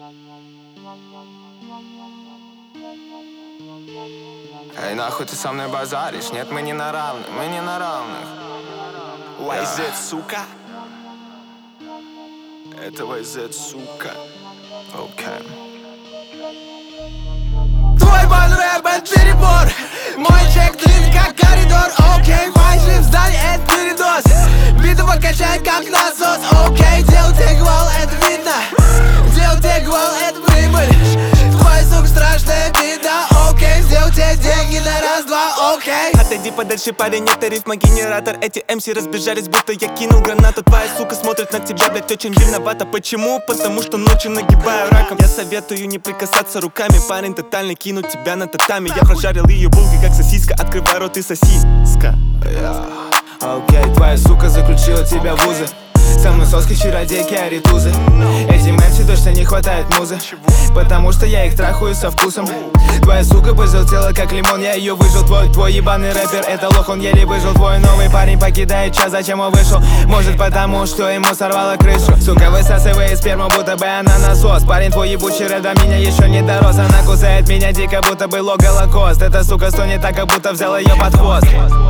Эй, нахуй ты со мной базаришь? Нет, мы не на равных, мы не на равных. YZ, сука. Это YZ, сука. Окей. Твой бан-рэп — это перебор. Мой чек длинный как коридор. Окей, файжи в здании — это передоз. Битва качает как насос. Окей, делать тебе гвал — это видно. Делать тебе гвал — это прибыль. Твоя сука страшная беда. Окей, сделать тебе деньги на раз-два. Окей. Отойди подальше, парень, это рифмогенератор. Эти МС разбежались, будто я кинул гранату. Твоя сука смотрит на тебя, блядь, очень виновата. Почему? Потому что ночью нагибаю раком. Я советую не прикасаться руками, парень, тотально кинуть тебя на татами. Я прожарил ее булки, как сосиска. Открывай рот и сосиска. Окей, твоя сука заключила тебя в узы. Со мной соски, чародейки, аритузы. Этим МС точно не хватает музы, потому что я их трахаю со вкусом. Твоя сука пожелтела как лимон, я ее выжил. Твой ебаный рэпер, это лох, он еле выжил. Твой новый парень покидает час, зачем он вышел? Может потому, что ему сорвало крышу. Сука высасывает сперму, будто бы она насос. Парень твой ебучий рэп до меня еще не дорос. Она кусает меня дико, будто бы голокост. Эта сука стонет так, как будто взял ее под хвост.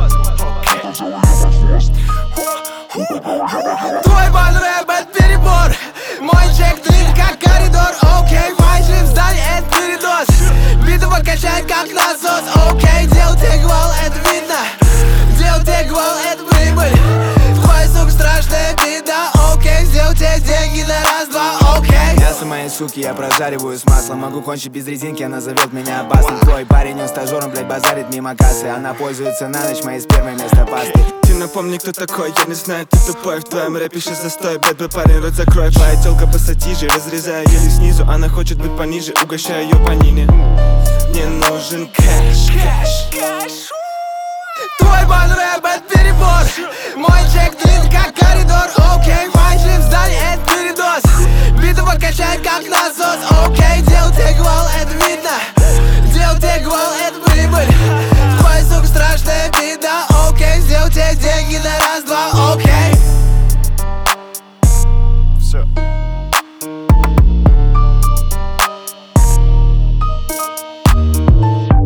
Твой бан-рэп — это перебор. Мой чек длинный как коридор. Окей, файжи в здании — это передоз. Битва качает как насос. Окей, делать тебе гвал — это видно. Делать тебе гвал — это прибыль. Твоя сука страшная беда. Окей, сделать тебе деньги на раз-два. Окей. Мясо моей суки я прожариваю с маслом. Могу кончить без резинки, она зовет меня опасным. Твой парень, он стажером, блядь, базарит мимо кассы. Она пользуется на ночь моей спермой вместо пасты. Ты напомни, кто такой, я не знаю, ты тупой. В твоем рэпе сейчас застой, бэдбой, парень, рот закрой. Твоя тёлка пассатижи, разрезаю еле снизу. Она хочет быть пониже, угощаю ее по нине. Мне нужен кэш, кэш, кэш. Твой бан-рэп — это перебор. Мой чек длинный как коридор. Окей, файжи в здании — это передоз. Битва качает как насос. Окей, делать тебе